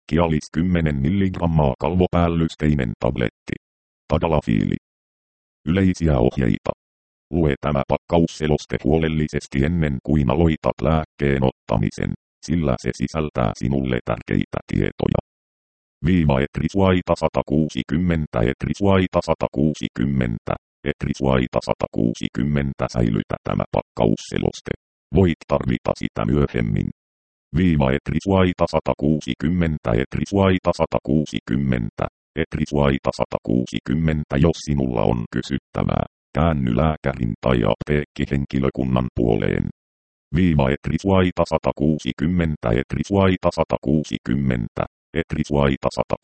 Kialis 10 mg kalvopäällysteinen tabletti. Tadalafiili. Yleisiä ohjeita. Lue tämä pakkausseloste huolellisesti ennen kuin aloitat lääkkeen ottamisen, sillä se sisältää sinulle tärkeitä tietoja. Etrisuaita 160 Etrisuaita 160 Etrisuaita 160 säilytä tämä pakkausseloste. Voit tarvita sitä myöhemmin. Etrisuaita 160 Etrisuaita 160 Etrisuaita 160 Jos sinulla on kysyttävää, käänny lääkärin tai apteekkihenkilökunnan puoleen. Etrisuaita 160 Etrisuaita 160 Etrisuaita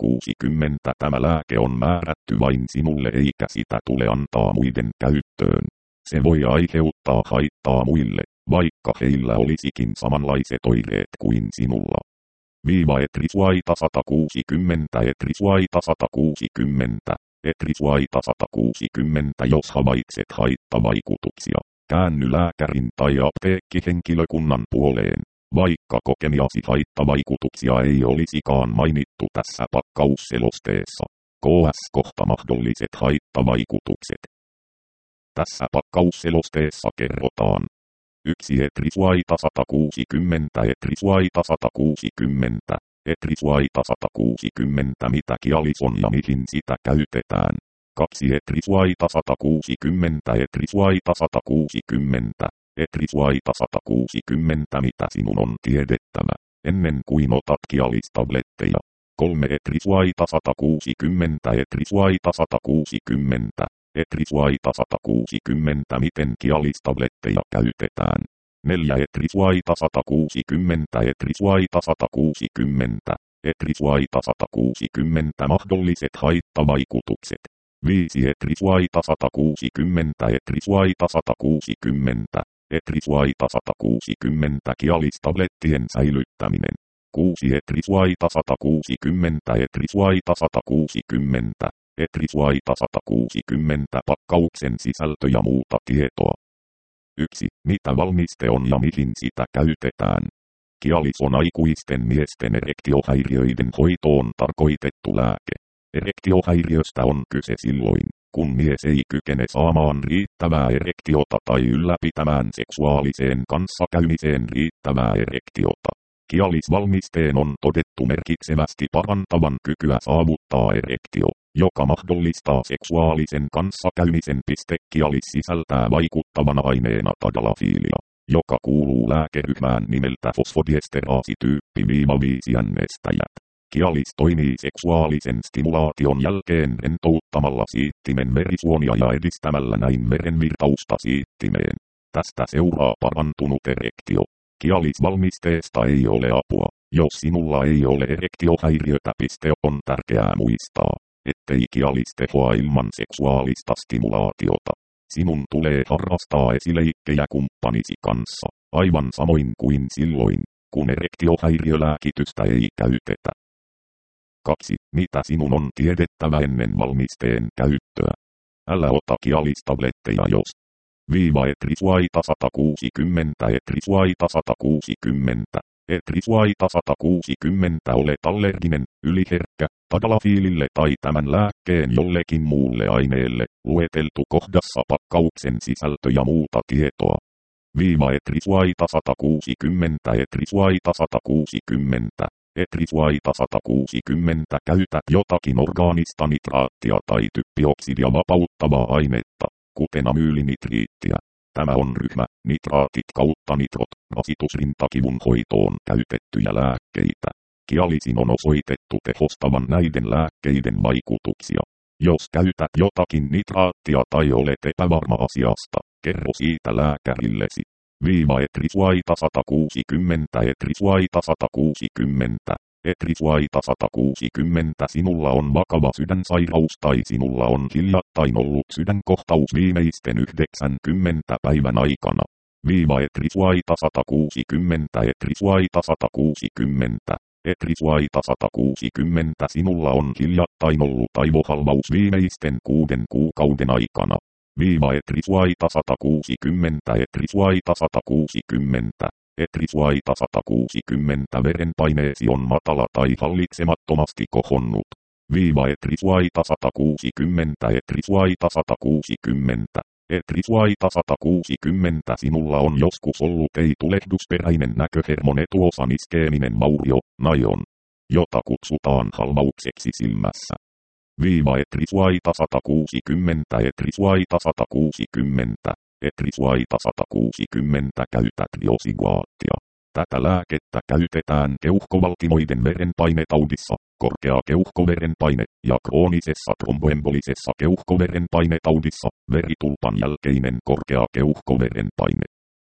160 Tämä lääke on määrätty vain sinulle eikä sitä tule antaa muiden käyttöön. Se voi aiheuttaa haittaa muille, vaikka heillä olisikin samanlaiset oireet kuin sinulla. Etrisuaita 160 Etrisuaita 160 Etrisuaita 160 Jos havaitset haittavaikutuksia, käänny lääkärin tai apteekkihenkilökunnan puoleen, vaikka kokemiasi haittavaikutuksia ei olisikaan mainittu tässä pakkausselosteessa. KS-kohta mahdolliset haittavaikutukset. Tässä pakkausselosteessa kerrotaan. 1. Etrisuaita 160 Etrisuaita 160 Etrisuaita 160 Mitä Kialis on ja mihin sitä käytetään. 2. Etrisuaita 160 Etrisuaita 160 Etrisuaita 160 Mitä sinun on tiedettävä, ennen kuin otat Kialis-tabletteja. 3. Etrisuaita 160 Etrisuaita 160 Etrisuaita 160 Miten Kialis-tabletteja käytetään. 4. Etrisuaita 160 Etrisuaita 160 Etrisuaita 160 Mahdolliset haittavaikutukset. 5. Etrisuaita 160 Etrisuaita 160 Etrisuaita 160 Kialis-tablettien säilyttäminen. 6. Etrisuaita 160 Etrisuaita 160 Etrisuaita 160 Pakkauksen sisältö ja muuta tietoa. 1. Mitä valmiste on ja mihin sitä käytetään. Kialis on aikuisten miesten erektiohäiriöiden hoitoon tarkoitettu lääke. Erektiohäiriöstä on kyse silloin, kun mies ei kykene saamaan riittävää erektiota tai ylläpitämään seksuaaliseen kanssakäymiseen riittävää erektiota. Kialis-valmisteen on todettu merkitsevästi parantavan kykyä saavuttaa erektio, joka mahdollistaa seksuaalisen kanssakäymisen. Kialis sisältää vaikuttavana aineena tadalafiilia, joka kuuluu lääkeryhmään nimeltä fosfodiesteraasityyppi 5 jännestäjät. Kialis toimii seksuaalisen stimulaation jälkeen rentouttamalla siittimen verisuonia ja edistämällä näin verenvirtausta siittimeen. Tästä seuraa parantunut erektio. Kialis-valmisteesta ei ole apua, jos sinulla ei ole erektiohäiriötä. On tärkeää muistaa, ettei Kialis tehoa ilman seksuaalista stimulaatiota. Sinun tulee harrastaa esileikkejä kumppanisi kanssa, aivan samoin kuin silloin, kun erektiohäiriölääkitystä ei käytetä. 2. Mitä sinun on tiedettävä ennen valmisteen käyttöä? Älä ota Kialis-tabletteja jos. Etrisuaita 160 Etrisuaita 160 Etrisuaita 160 Olet allerginen, yliherkkä, tadalafiilille tai tämän lääkkeen jollekin muulle aineelle, lueteltu kohdassa pakkauksen sisältö ja muuta tietoa. Etrisuaita 160 Etrisuaita 160 Etrisuaita 160 Käytät jotakin orgaanista nitraattia tai typpioksidia vapauttavaa ainetta, kuten amyylinitriittiä. Tämä on ryhmä, nitraatit kautta nitrot, rasitusrintakivun hoitoon käytettyjä lääkkeitä. Kialisin on osoitettu tehostavan näiden lääkkeiden vaikutuksia. Jos käytät jotakin nitraattia tai olet epävarma asiasta, kerro siitä lääkärillesi. Etrisuaita 160 Etrisuaita 160 Etrisuaita 160 Sinulla on vakava sydänsairaus tai sinulla on hiljattain ollut sydänkohtaus viimeisten 90 päivän aikana. Etrisuaita 160 Etrisuaita 160 Etrisuaita 160 Sinulla on hiljattain ollut aivohalvaus viimeisten 6 kuukauden aikana. Etrisuaita 160 Etrisuaita 160 Etrisuaita 160 verenpaineesi on matala tai hallitsemattomasti kohonnut. Etrisuaita 160 Etrisuaita 160 Etrisuaita 160 sinulla on joskus ollut ei-tulehdusperäinen näköhermon etuosan iskeminen vaurio, najon, jota kutsutaan halvaukseksi silmässä. Etrisuaita 160 Etrisuaita 160 Etrisuaita 160 käytä triosiguaattia. Tätä lääkettä käytetään keuhkovaltimoiden verenpainetaudissa, korkea keuhkoverenpaine ja kroonisessa tromboembolisessa keuhkoverenpainetaudissa, veritulpan jälkeinen korkea keuhkoverenpaine.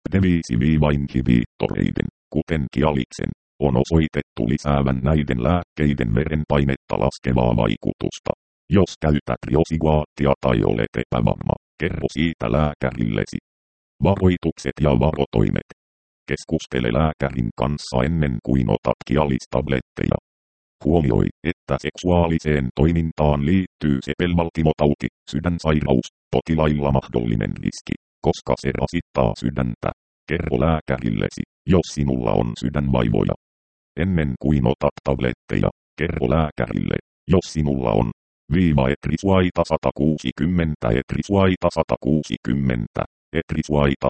Deviisi-inhibiittoreiden, kuten Cialicen, on osoitettu lisäävän näiden lääkkeiden verenpainetta laskevaa vaikutusta. Jos käytät triosiguaattia tai olet epävarma, kerro siitä lääkärillesi. Varoitukset ja varotoimet. Keskustele lääkärin kanssa ennen kuin otat Cialis-tabletteja. Huomioi, että seksuaaliseen toimintaan liittyy sepelvaltimotauti, sydänsairaus, potilailla mahdollinen riski, koska se rasittaa sydäntä. Kerro lääkärillesi, jos sinulla on sydänvaivoja. Ennen kuin otat tabletteja, kerro lääkärille, jos sinulla on Etrisuaita 160 Etrisuaita 160 Etrisuaita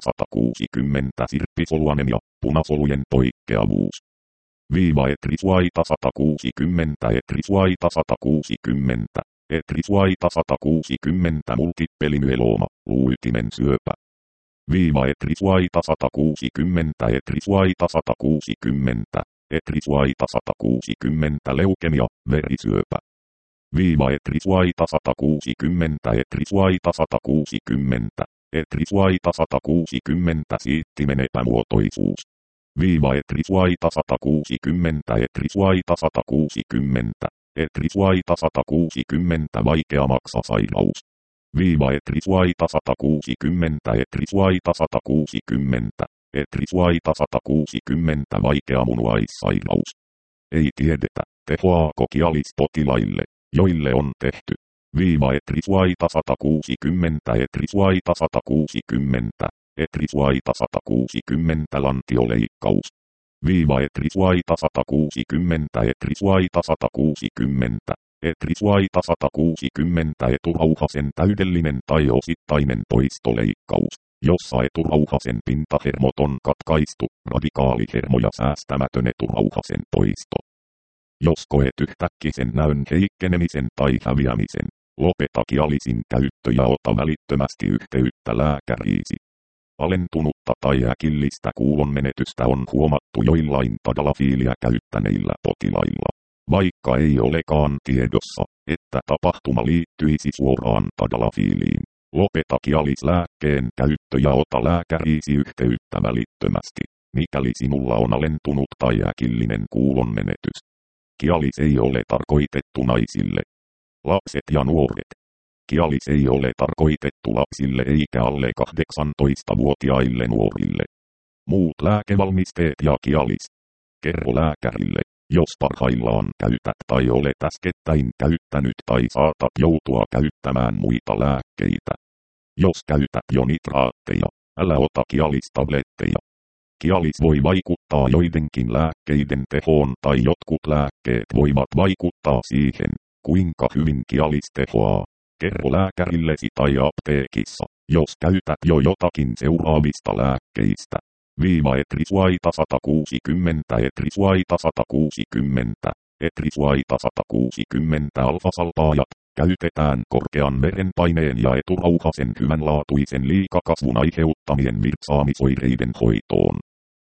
160 sirppisoluanemia, punasolujen poikkeavuus. Etrisuaita 160 Etrisuaita 160 Etrisuaita 160 multippelimyelooma, luuytimen syöpä. Etrisuaita 160 Etrisuaita 160 Etrisuaita 160 leukemia, verisyöpä. Etrisuaita 160 Etrisuaita 160 Etrisuaita 160 siittimen epämuotoisuus. Etrisuaita 160 Etrisuaita 160 Etrisuaita 160 vaikea maksasairaus. Etrisuaita 160 Etrisuaita 160 Etrisuaita 160 vaikea munuaissairaus. Ei tiedetä, tehoaako Cialis potilaille, joille on tehty. Etrisuaita 160 Etrisuaita 160 Etrisuaita 160 lantioleikkaus. Etrisuaita 160 Etrisuaita 160 Etrisuaita 160 eturauhasen täydellinen tai osittainen poistoleikkaus, jossa eturauhasen pintahermot on katkaistu, radikaalihermoja säästämätön eturauhasen poisto. Jos koet yhtäkkisen näön heikkenemisen tai häviämisen, lopeta Cialisin käyttö ja ota välittömästi yhteyttä lääkäriisi. Alentunutta tai äkillistä kuulonmenetystä on huomattu joillain tadalafiilia käyttäneillä potilailla, vaikka ei olekaan tiedossa, että tapahtuma liittyisi suoraan tadalafiiliin. Lopeta Cialis-lääkkeen käyttö ja ota lääkäriisi yhteyttä välittömästi, mikäli sinulla on alentunut tai äkillinen kuulonmenetys. Cialis ei ole tarkoitettu naisille. Lapset ja nuoret. Cialis ei ole tarkoitettu lapsille eikä alle 18-vuotiaille nuorille. Muut lääkevalmisteet ja Cialis. Kerro lääkärille, jos parhaillaan käytät tai olet äskettäin käyttänyt tai saatat joutua käyttämään muita lääkkeitä. Jos käytät jo nitraatteja, älä ota Cialis-tabletteja. Cialis voi vaikuttaa joidenkin lääkkeiden tehoon tai jotkut lääkkeet voivat vaikuttaa siihen, kuinka hyvin Cialis tehoaa. Kerro lääkärillesi tai apteekissa, jos käytät jo jotakin seuraavista lääkkeistä. Etrisuaita 160 Etrisuaita 160 Etrisuaita 160 alfasalpaajat käytetään korkean verenpaineen ja eturauhasen hyvänlaatuisen liikakasvun aiheuttamien virtsaamisoireiden hoitoon.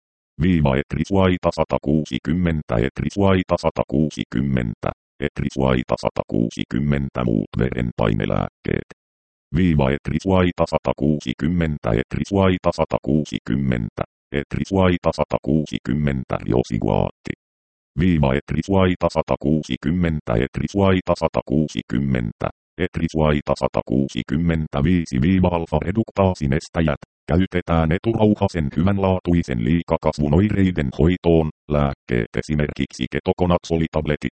Etrisuaita 160 Etrisuaita 160 Etrisuaita 160 muut verenpainelääkkeet. Etrisuaita 160 Etrisuaita 160 Etrisuaita 160 riosiguaatti. Etrisuaita 160 Etrisuaita 160 Etrisuaita 165 alfa-reduktaasinestejät käytetään eturauhasen hyvänlaatuisen liikakasvun oireiden hoitoon, lääkkeet esimerkiksi ketokonatsolitabletit,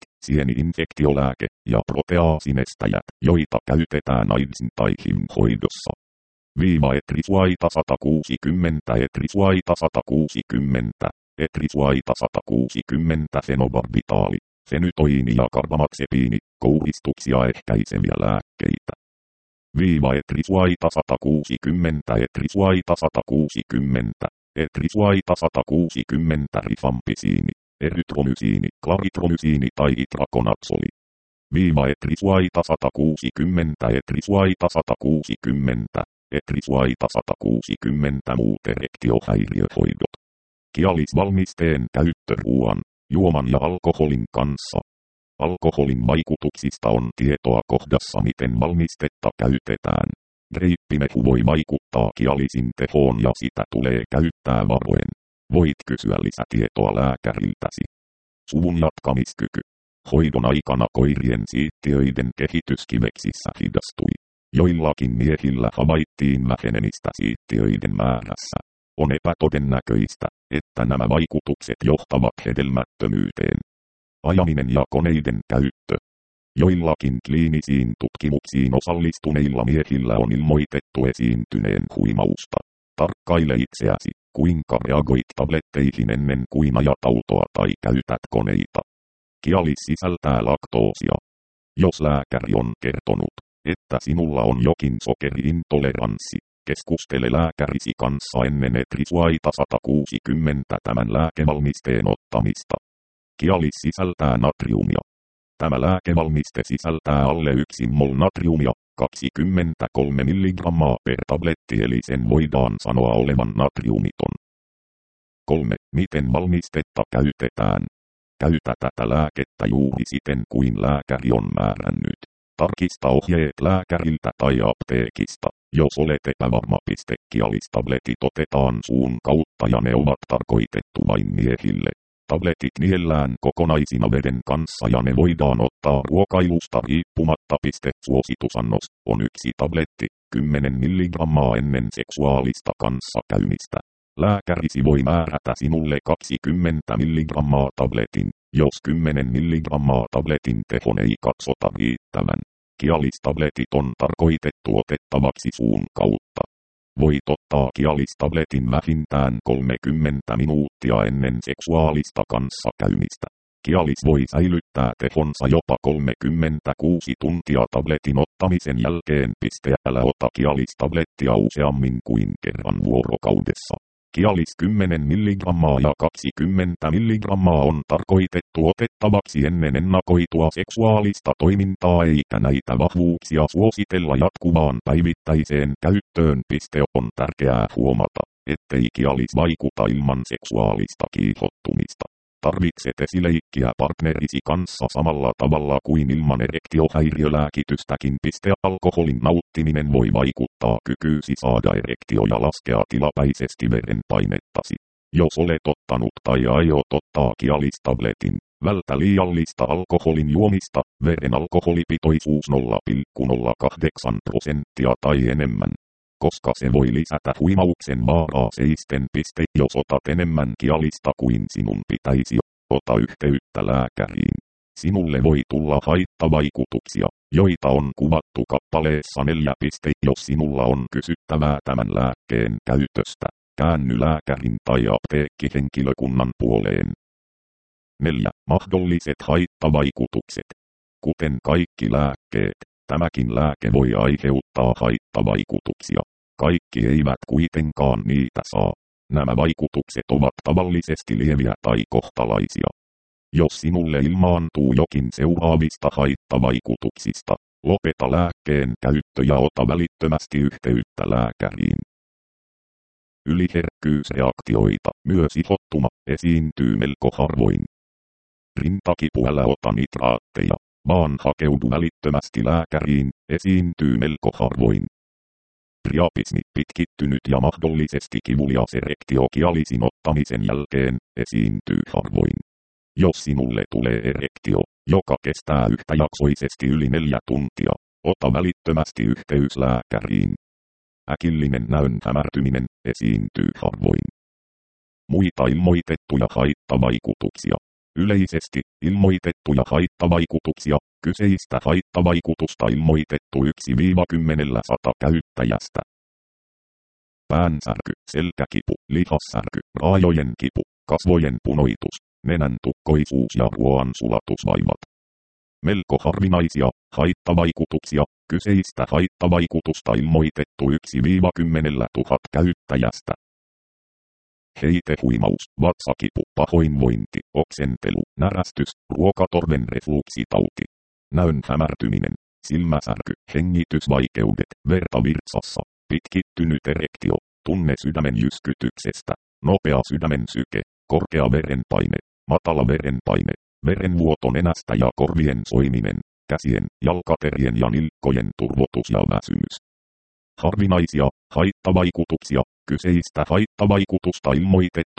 sieni-infektiolääke ja proteaasinestäjät, joita käytetään AIDSin tai HIVin hoidossa. Etrisuaita 160 Etrisuaita 160 Etrisuaita 160 fenobarbitaali, fenytoini ja karbamaxepiini, kouristuksia ehkäiseviä lääkkeitä. Etrisuaita 160 Etrisuaita 160 Etrisuaita 160 rifampisiini, erytromysiini, klaritromysiini tai itrakonatsoli. Etrisuaita 160 Etrisuaita 160 Etrisuaita 160 muut erektiohäiriöhoidot. Kialisvalmisteen käyttö ruoan, juoman ja alkoholin kanssa. Alkoholin vaikutuksista on tietoa kohdassa miten valmistetta käytetään. Greippimehu voi vaikuttaa kialisin tehoon ja sitä tulee käyttää varoen. Voit kysyä lisätietoa lääkäriltäsi. Suvun jatkamiskyky. Hoidon aikana koirien siittiöiden kehitys kiveksissä hidastui. Joillakin miehillä havaittiin vähenemistä siittiöiden määrässä. On epätodennäköistä, että nämä vaikutukset johtavat hedelmättömyyteen. Ajaminen ja koneiden käyttö. Joillakin kliinisiin tutkimuksiin osallistuneilla miehillä on ilmoitettu esiintyneen huimausta. Tarkkaile itseäsi, kuinka reagoit tabletteihin ennen kuin ajat autoa tai käytät koneita. Kialis sisältää laktoosia. Jos lääkäri on kertonut, että sinulla on jokin sokeriintoleranssi, keskustele lääkärisi kanssa ennen Etrisuaita 160 tämän lääkevalmisteen ottamista. Kialis sisältää natriumia. Tämä lääkevalmiste sisältää alle 1 mol natriumia, 23 mg per tabletti eli sen voidaan sanoa olevan natriumiton. 3. Miten valmistetta käytetään? Käytä tätä lääkettä juuri siten kuin lääkäri on määrännyt. Tarkista ohjeet lääkäriltä tai apteekista, jos olet epävarma. Kialistabletit otetaan suun kautta ja ne ovat tarkoitettu vain miehille. Tabletit niellään kokonaisina veden kanssa ja ne voidaan ottaa ruokailusta riippumatta. Suositusannos on 1 tabletti, 10 mg ennen seksuaalista kanssakäymistä. Lääkärisi voi määrätä sinulle 20 mg tabletin, jos 10 mg tabletin tehon ei katsota riittävän. Kialistabletit on tarkoitettu otettavaksi suun kautta. Voit ottaa kialistabletin vähintään 30 minuuttia ennen seksuaalista kanssakäymistä. Kialis voi säilyttää tehonsa jopa 36 tuntia tabletin ottamisen jälkeen. Älä ota kialistablettia useammin kuin kerran vuorokaudessa. Kialis 10 mg ja 20 mg on tarkoitettu otettavaksi ennen ennakoitua seksuaalista toimintaa eikä näitä vahvuuksia suositella jatkuvaan päivittäiseen käyttöön. On tärkeää huomata, ettei kialis vaikuta ilman seksuaalista kiihottumista. Tarvitset esileikkiä partnerisi kanssa samalla tavalla kuin ilman erektiohäiriölääkitystäkin. Alkoholin nauttiminen voi vaikuttaa kykyysi saada erektio ja laskea tilapäisesti verenpainettasi. Jos olet ottanut tai aiot ottaa kialistabletin, vältä liiallista alkoholin juomista, veren alkoholipitoisuus 0,08% tai enemmän. Koska se voi lisätä huimauksen vaaraa seisten. Jos otat enemmän kialista kuin sinun pitäisi, ota yhteyttä lääkäriin. Sinulle voi tulla haittavaikutuksia, joita on kuvattu kappaleessa 4. Jos sinulla on kysyttävää tämän lääkkeen käytöstä, käänny lääkärin tai apteekkihenkilökunnan puoleen. 4. Mahdolliset haittavaikutukset. Kuten kaikki lääkkeet, tämäkin lääke voi aiheuttaa haittavaikutuksia. Kaikki eivät kuitenkaan niitä saa. Nämä vaikutukset ovat tavallisesti lieviä tai kohtalaisia. Jos sinulle ilmaantuu jokin seuraavista haittavaikutuksista, lopeta lääkkeen käyttö ja ota välittömästi yhteyttä lääkäriin. Yliherkkyysreaktioita, myös ihottuma, esiintyy melko harvoin. Rintakipu, älä ota nitraatteja, vaan hakeudu välittömästi lääkäriin, esiintyy melko harvoin. Priapismi, pitkittynyt ja mahdollisesti kivulias erektio kialisin ottamisen jälkeen, esiintyy harvoin. Jos sinulle tulee erektio, joka kestää yhtäjaksoisesti yli 4 tuntia, ota välittömästi yhteys lääkäriin. Äkillinen näön hämärtyminen, esiintyy harvoin. Muita ilmoitettuja haittavaikutuksia. Yleisesti, ilmoitettuja haittavaikutuksia, kyseistä haittavaikutusta ilmoitettu 1-10 100 käyttäjästä. päänsärky, selkäkipu, lihassärky, raajojen kipu, kasvojen punoitus, nenän tukkoisuus ja ruoan sulatusvaivat. Melko harvinaisia haittavaikutuksia. Kyseistä haittavaikutusta ilmoitettu 1-10 000 käyttäjästä. Heitehuimaus, vatsakipu, pahoinvointi, oksentelu, närästys, ruokatorven refluksitauti, näön hämärtyminen, silmäsärky, hengitysvaikeudet, verta virtsassa, pitkittynyt erektio, tunne sydämen jyskytyksestä, nopea sydämen syke, korkea verenpaine, matala verenpaine, verenvuoto nenästä ja korvien soiminen, käsien, jalkaterien ja nilkkojen turvotus ja väsymys. Harvinaisia haittavaikutuksia. Kyseistä haittavaikutusta ilmoitettu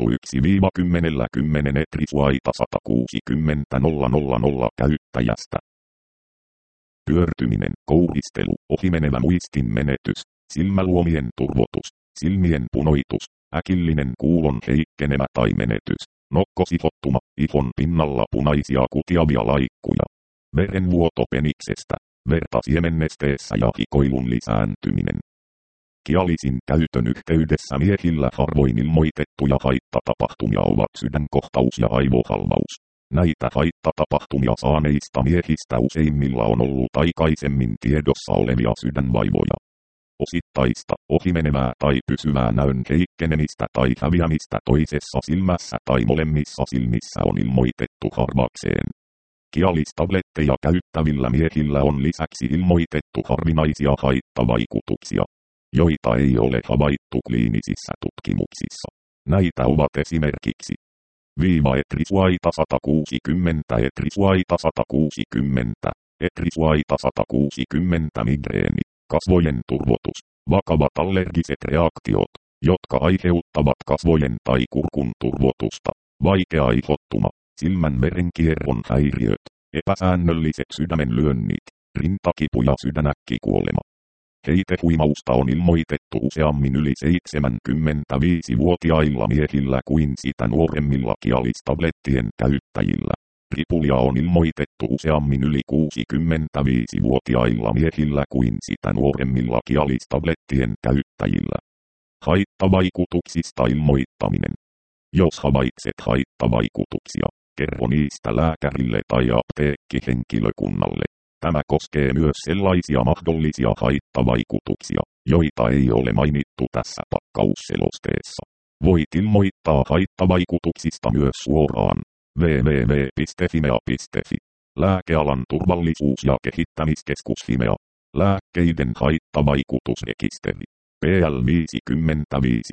1-10 Etrisuaita 160 000 käyttäjästä. Pyörtyminen, kouristelu, ohimenevä muistin menetys, silmäluomien turvotus, silmien punoitus, äkillinen kuulon heikkenemä tai menetys, nokkosihottuma, ihon pinnalla punaisia kutiavia laikkuja, verenvuoto peniksestä, verta siemennesteessä ja hikoilun lisääntyminen. Kialisin käytön yhteydessä miehillä harvoin ilmoitettuja haittatapahtumia ovat sydänkohtaus ja aivohalvaus. Näitä haittatapahtumia saaneista miehistä useimmilla on ollut aikaisemmin tiedossa olevia sydänvaivoja. Osittaista, ohimenevää tai pysyvää näön heikkenemistä tai häviämistä toisessa silmässä tai molemmissa silmissä on ilmoitettu harvakseen. Kialistabletteja käyttävillä miehillä on lisäksi ilmoitettu harvinaisia haittavaikutuksia, joita ei ole havaittu kliinisissä tutkimuksissa. Näitä ovat esimerkiksi Etrisuaita 160, Etrisuaita 160, Etrisuaita 160 migreeni, kasvojen turvotus, vakavat allergiset reaktiot, jotka aiheuttavat kasvojen tai kurkun turvotusta, vaikea ihottuma, silmän verenkierron häiriöt, epäsäännölliset sydämenlyönnit, rintakipu ja sydänäkkikuolema. Heitehuimausta on ilmoitettu useammin yli 75-vuotiailla miehillä kuin sitä nuoremmilla kialistablettien käyttäjillä. Ripulia on ilmoitettu useammin yli 65-vuotiailla miehillä kuin sitä nuoremmilla kialistablettien käyttäjillä. Haittavaikutuksista ilmoittaminen. Jos havaitset haittavaikutuksia, kerro niistä lääkärille tai apteekkihenkilökunnalle. Tämä koskee myös sellaisia mahdollisia haittavaikutuksia, joita ei ole mainittu tässä pakkausselosteessa. Voit ilmoittaa haittavaikutuksista myös suoraan www.fimea.fi. Lääkealan turvallisuus- ja kehittämiskeskus Fimea. Lääkkeiden haittavaikutusrekisteri. PL 55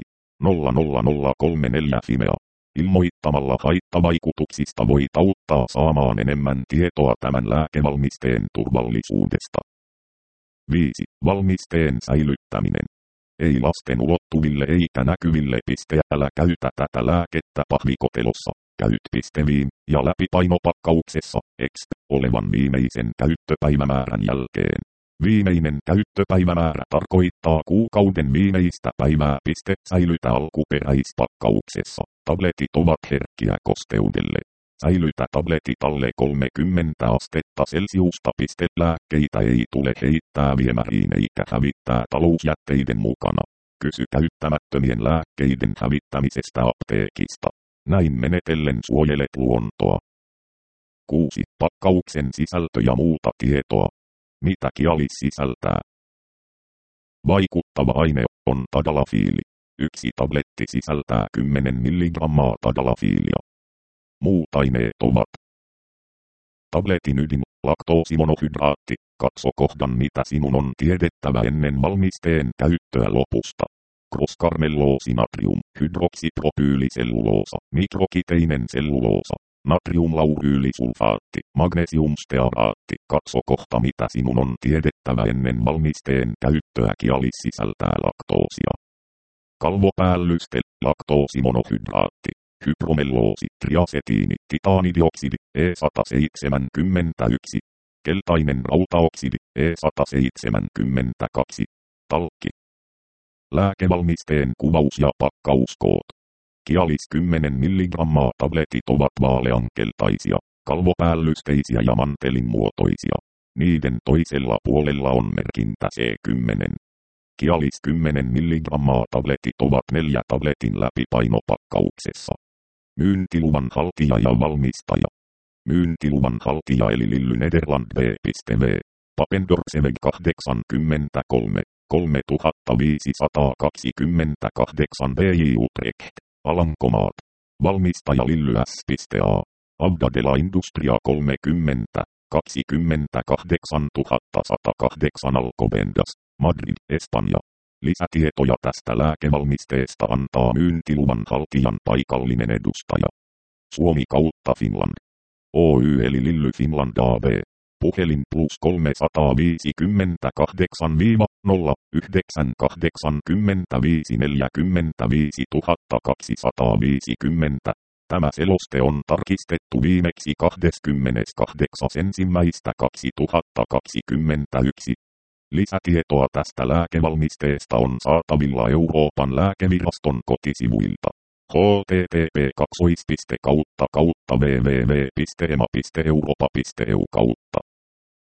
00034 Fimea. Ilmoittamalla haittavaikutuksista voit auttaa saamaan enemmän tietoa tämän lääkevalmisteen turvallisuudesta. 5. Valmisteen säilyttäminen. Ei lasten ulottuville eikä näkyville. Älä käytä tätä lääkettä pahvikotelossa. Käyt Viim ja läpipainopakkauksessa olevan viimeisen käyttöpäivämäärän jälkeen. Viimeinen käyttöpäivämäärä tarkoittaa kuukauden viimeistä päivää. Säilytä alkuperäispakkauksessa. Tabletit ovat herkkiä kosteudelle. Säilytä tabletit alle 30 astetta Celsiusta. Lääkkeitä ei tule heittää viemäriin eikä hävittää talousjätteiden mukana. Kysy käyttämättömien lääkkeiden hävittämisestä apteekista. Näin menetellen suojelet luontoa. 6. Pakkauksen sisältö ja muuta tietoa. Mitä Kialis sisältää? Vaikuttava aine on tadalafiili. Yksi tabletti sisältää 10 mg tadalafiilia. Muut aineet ovat tabletin ydin, laktoosimonohydraatti. Katso kohdan mitä sinun on tiedettävä ennen valmisteen käyttöä lopusta. Cross-karmelloosi-natrium, hydroksipropyyliselluloosa, mikrokiteinen selluloosa, natriumlauryylisulfaatti, magnesiumstearaatti. Katso kohta mitä sinun on tiedettävä ennen valmisteen käyttöä. Kialis sisältää laktoosia. Kalvopäällyste, laktoosimonohydraatti, hypromelloosi, triasetiini, titaanidioksidi, E171, keltainen rautaoksidi, E172, talkki. Lääkevalmisteen kuvaus ja pakkauskoot. Kialis 10 mg tabletit ovat vaaleankeltaisia, kalvopäällysteisiä ja mantelin muotoisia. Niiden toisella puolella on merkintä C10. Kialis 10 mg tabletit ovat 4 tabletin läpipainopakkauksessa. Myyntiluvan haltija ja valmistaja. Myyntiluvan haltija eli Lilly Nederland B.V. Papendorfseweg 83 3528 BJ Utrecht, Alankomaat. Valmistaja Lilly S.A. Abdadela Industria 30 28108 Alcobendas, Madrid, Espanja. Lisätietoja tästä lääkevalmisteesta antaa myyntiluvan haltijan paikallinen edustaja. Suomi kautta Finland. Oy eli Lilly Finland AB. Puhelin +358 09 85 45 250. Tämä seloste on tarkistettu viimeksi 28.1.2021. Lisätietoa tästä lääkevalmisteesta on saatavilla Euroopan lääkeviraston kotisivuilta. http://www.ema.europa.eu